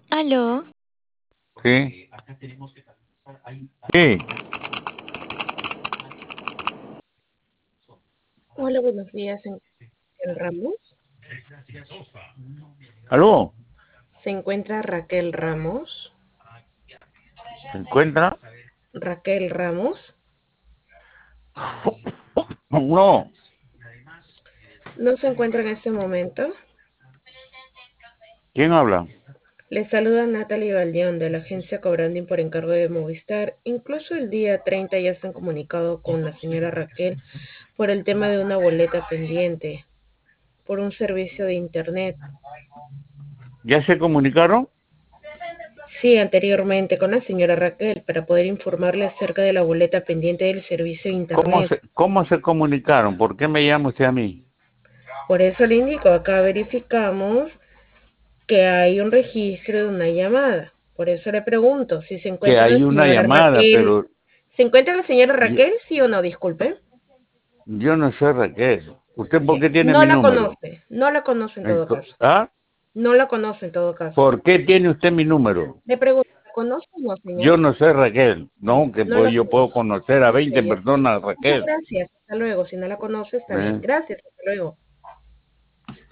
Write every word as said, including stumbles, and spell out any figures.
Aló, Sí. Sí. Hola, buenos días, ¿se encuentra Ramos? ¿Aló? ¿Se encuentra Raquel Ramos? ¿Se encuentra? Raquel Ramos. No. ¿No se encuentra en este momento? ¿Quién habla? Le saluda Natalie Valdeón de la agencia Cobranding por encargo de Movistar. Incluso el día treinta ya se han comunicado con la señora Raquel por el tema de una boleta pendiente por un servicio de internet. ¿Ya se comunicaron? Sí, anteriormente con la señora Raquel para poder informarle acerca de la boleta pendiente del servicio de ¿Cómo internet. se, cómo se comunicaron? ¿Por qué me llama usted a mí? Por eso le indico, acá verificamos que hay un registro de una llamada. Por eso le pregunto si se Que encuentra la hay una señora llamada, Raquel. pero ¿Se encuentra la señora yo, Raquel? Sí o no, disculpe. yo no soy Raquel. ¿Usted por Ya. qué tiene No mi la número? conoce, no la conoce en todo Ento- caso. ¿Ah? No la conoce en todo caso. ¿Por qué tiene usted mi número? Le pregunto, ¿la conoce o no, Yo señor? no soy Raquel. No, que No pues la yo puedo conoce. conocer a Ya, veinte ya. personas Muchas Raquel. gracias. Hasta luego. Si no la conoce, está bien. ¿Eh? Gracias. Hasta luego.